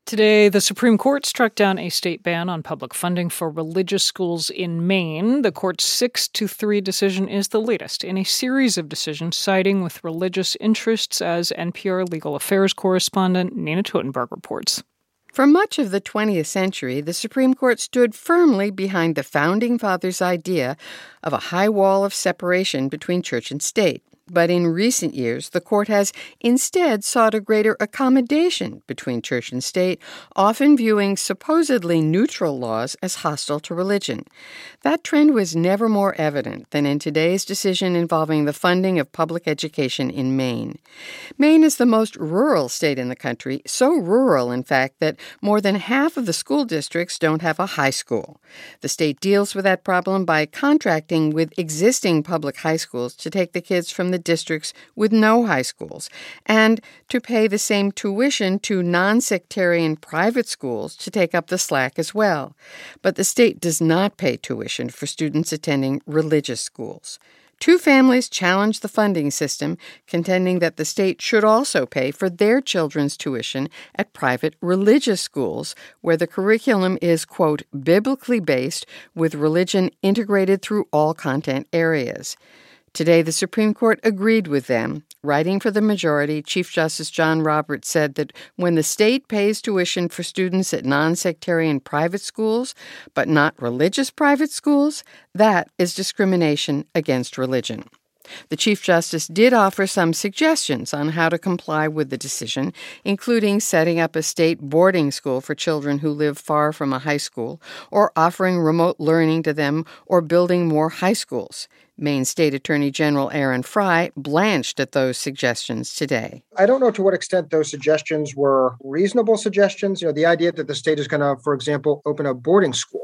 Today, the Supreme Court struck down a state ban on public funding for religious schools in Maine. The court's 6-3 decision is the latest in a series of decisions siding with religious interests, as NPR legal affairs correspondent Nina Totenberg reports. For much of the 20th century, the Supreme Court stood firmly behind the Founding Fathers' idea of a high wall of separation between church and state. But in recent years, the court has instead sought a greater accommodation between church and state, often viewing supposedly neutral laws as hostile to religion. That trend was never more evident than in today's decision involving the funding of public education in Maine. Maine is the most rural state in the country, so rural, in fact, that more than half of the school districts don't have a high school. The state deals with that problem by contracting with existing public high schools to take the kids from the districts with no high schools, and to pay the same tuition to non-sectarian private schools to take up the slack as well. But the state does not pay tuition for students attending religious schools. Two families challenged the funding system, contending that the state should also pay for their children's tuition at private religious schools, where the curriculum is, quote, biblically based with religion integrated through all content areas. Today, the Supreme Court agreed with them. Writing for the majority, Chief Justice John Roberts said that when the state pays tuition for students at non-sectarian private schools, but not religious private schools, that is discrimination against religion. The Chief Justice did offer some suggestions on how to comply with the decision, including setting up a state boarding school for children who live far from a high school, or offering remote learning to them, or building more high schools. Maine State Attorney General Aaron Frey blanched at those suggestions today. I don't know to what extent those suggestions were reasonable suggestions. The idea that the state is going to, for example, open a boarding school.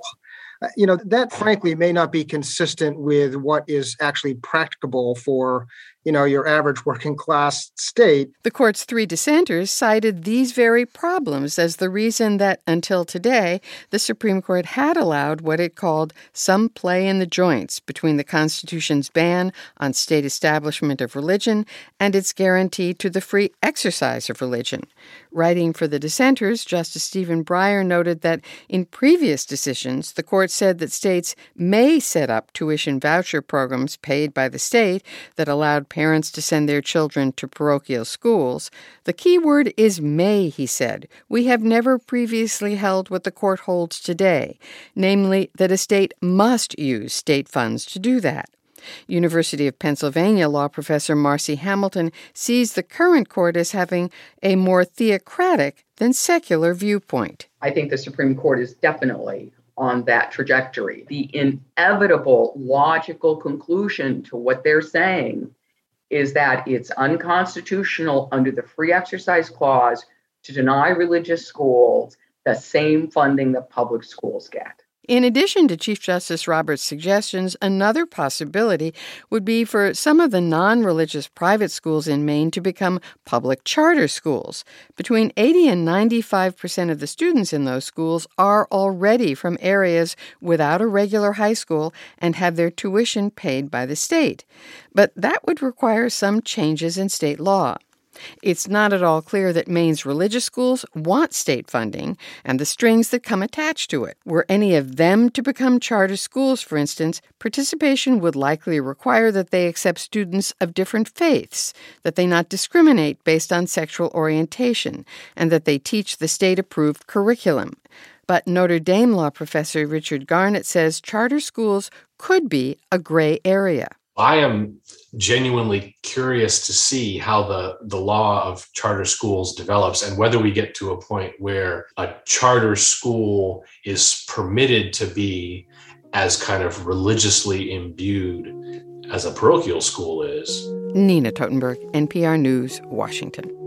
That frankly may not be consistent with what is actually practicable for, your average working class state. The court's three dissenters cited these very problems as the reason that, until today, the Supreme Court had allowed what it called some play in the joints between the Constitution's ban on state establishment of religion and its guarantee to the free exercise of religion. Writing for the dissenters, Justice Stephen Breyer noted that in previous decisions, the court said that states may set up tuition voucher programs paid by the state that allowed parents to send their children to parochial schools. The key word is may, he said. We have never previously held what the court holds today, namely that a state must use state funds to do that. University of Pennsylvania law professor Marcy Hamilton sees the current court as having a more theocratic than secular viewpoint. I think the Supreme Court is definitely on that trajectory. The inevitable logical conclusion to what they're saying is that it's unconstitutional under the Free Exercise Clause to deny religious schools the same funding that public schools get. In addition to Chief Justice Roberts' suggestions, another possibility would be for some of the non-religious private schools in Maine to become public charter schools. Between 80 and 95% of the students in those schools are already from areas without a regular high school and have their tuition paid by the state. But that would require some changes in state law. It's not at all clear that Maine's religious schools want state funding and the strings that come attached to it. Were any of them to become charter schools, for instance, participation would likely require that they accept students of different faiths, that they not discriminate based on sexual orientation, and that they teach the state-approved curriculum. But Notre Dame law professor Richard Garnett says charter schools could be a gray area. I am genuinely curious to see how the law of charter schools develops and whether we get to a point where a charter school is permitted to be as kind of religiously imbued as a parochial school is. Nina Totenberg, NPR News, Washington.